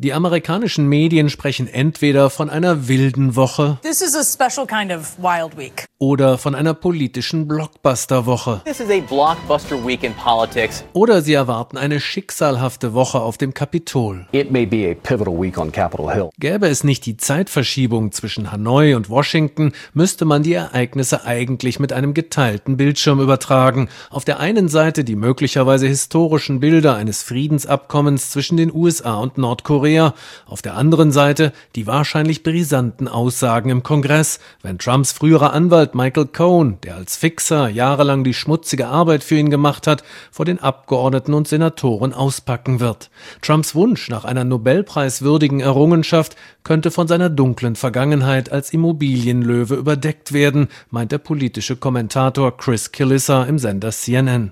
Die amerikanischen Medien sprechen entweder von einer wilden Woche This is a special kind of wild week. oder von einer politischen Blockbuster-Woche. This is a blockbuster week in politics. Oder sie erwarten eine schicksalhafte Woche auf dem Kapitol. It may be a pivotal week on Capitol Hill. Gäbe es nicht die Zeitverschiebung zwischen Hanoi und Washington, müsste man die Ereignisse eigentlich mit einem geteilten Bildschirm übertragen. Auf der einen Seite die möglicherweise historischen Bilder eines Friedensabkommens zwischen den USA und Nordkorea. Auf der anderen Seite die wahrscheinlich brisanten Aussagen im Kongress, wenn Trumps früherer Anwalt Michael Cohen, der als Fixer jahrelang die schmutzige Arbeit für ihn gemacht hat, vor den Abgeordneten und Senatoren auspacken wird. Trumps Wunsch nach einer nobelpreiswürdigen Errungenschaft könnte von seiner dunklen Vergangenheit als Immobilienlöwe überdeckt werden, meint der politische Kommentator Chris Killisa im Sender CNN.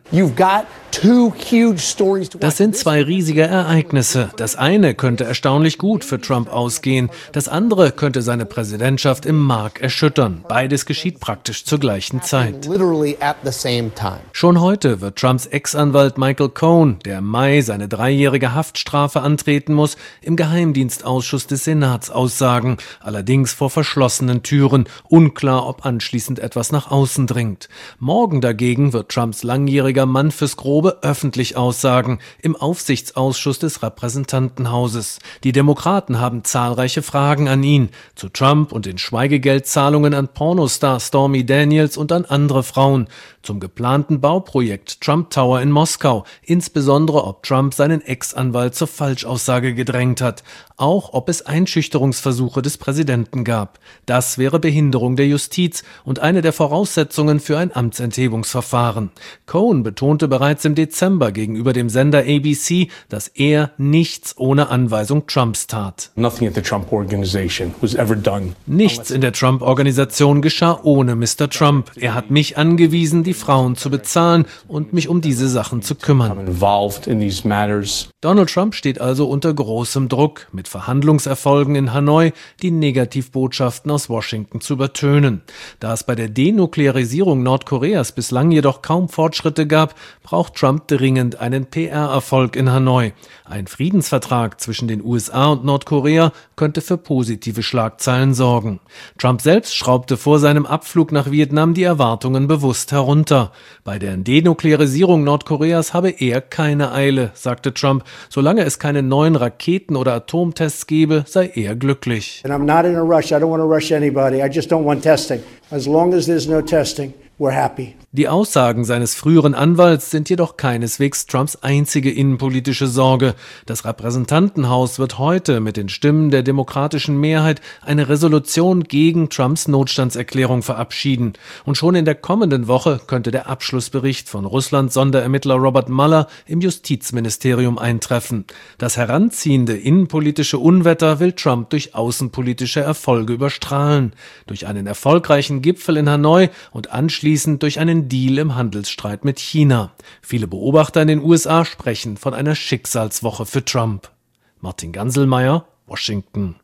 Das sind zwei riesige Ereignisse. Das eine könnte erstaunlich gut für Trump ausgehen, das andere könnte seine Präsidentschaft im Mark erschüttern. Beides geschieht praktisch zur gleichen Zeit. Schon heute wird Trumps Ex-Anwalt Michael Cohen, der im Mai seine 3-jährige Haftstrafe antreten muss, im Geheimdienstausschuss des Senats aussagen, allerdings vor verschlossenen Türen, unklar, ob anschließend etwas nach außen dringt. Morgen dagegen wird Trumps langjähriger Mann fürs Grobe öffentlich aussagen, im Aufsichtsausschuss des Repräsentantenhauses. Die Demokraten haben zahlreiche Fragen an ihn, zu Trump und den Schweigegeldzahlungen an Pornostar Stormy Daniels und an andere Frauen, zum geplanten Bauprojekt Trump Tower in Moskau, insbesondere ob Trump seinen Ex-Anwalt zur Falschaussage gedrängt hat, auch ob es Einschüchterungsversuche des Präsidenten gab. Das wäre Behinderung der Justiz und eine der Voraussetzungen für ein Amtsenthebungsverfahren. Cohen betonte bereits im Dezember gegenüber dem Sender ABC, dass er nichts ohne Anweisung Trumps tat. Nichts in der Trump-Organisation geschah ohne Mr. Trump. Er hat mich angewiesen, die Frauen zu bezahlen und mich um diese Sachen zu kümmern. Donald Trump steht also unter großem Druck, mit Verhandlungserfolgen in Hanoi die Negativbotschaften aus Washington zu übertönen. Da es bei der Denuklearisierung Nordkoreas bislang jedoch kaum Fortschritte gab, braucht Trump dringend einen PR-Erfolg in Hanoi. Ein Friedensvertrag zwischen den USA und Nordkorea könnte für positive Schlagzeilen sorgen. Trump selbst schraubte vor seinem Abflug nach Vietnam die Erwartungen bewusst herunter. Bei der Denuklearisierung Nordkoreas habe er keine Eile, sagte Trump. Solange es keine neuen Raketen oder Atomtests gebe, sei er glücklich. And I'm not in a rush. I don't want to rush anybody. I just don't want testing. As long as there's no testing, we're happy. Die Aussagen seines früheren Anwalts sind jedoch keineswegs Trumps einzige innenpolitische Sorge. Das Repräsentantenhaus wird heute mit den Stimmen der demokratischen Mehrheit eine Resolution gegen Trumps Notstandserklärung verabschieden. Und schon in der kommenden Woche könnte der Abschlussbericht von Russlands Sonderermittler Robert Mueller im Justizministerium eintreffen. Das heranziehende innenpolitische Unwetter will Trump durch außenpolitische Erfolge überstrahlen. Durch einen erfolgreichen Gipfel in Hanoi und anschließend durch einen Deal im Handelsstreit mit China. Viele Beobachter in den USA sprechen von einer Schicksalswoche für Trump. Martin Ganselmeier, Washington.